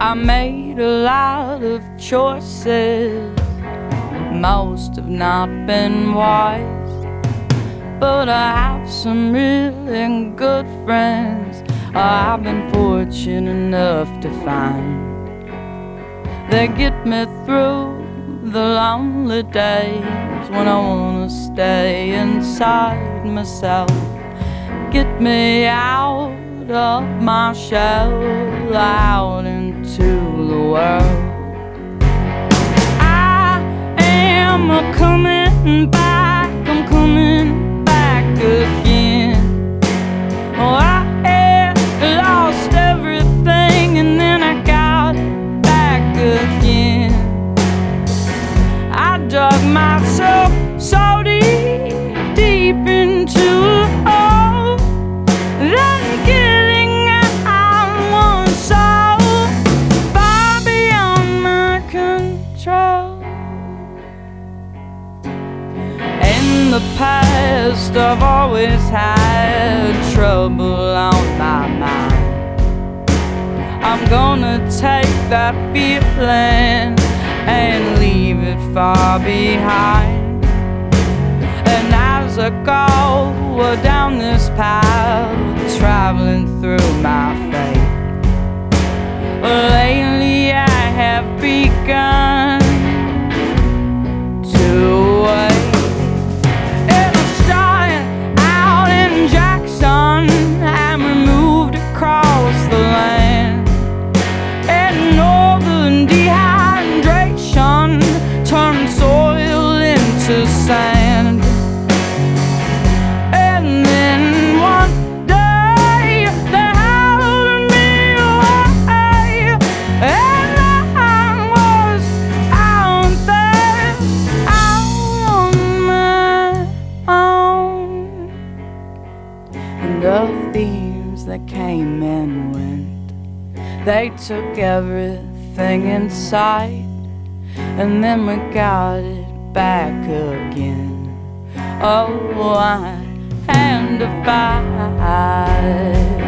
I made a lot of choices, most have not been wise, but I have some really good friends I've been fortunate enough to find. They get me through the lonely days when I wanna stay inside myself. Get me out of my shell, out into the world. I am coming back, I'm coming back again. Oh, I had lost everything and then I got back again. I dug myself so deep into a hole, then getting out was so far beyond my control. In the past I've always had trouble on my mind. I'm gonna take that feeling and leave it far behind. And as I go down this path, traveling through my fate, lately I have begun to wait. And I started out in Jackson and we moved across the land, and northern dehydration turned soil into sand. And then one day they held me away, and I was out there, out on my own. And the thieves that came and went, they took everything in sight, and then we got it back again. Oh, I had to fight.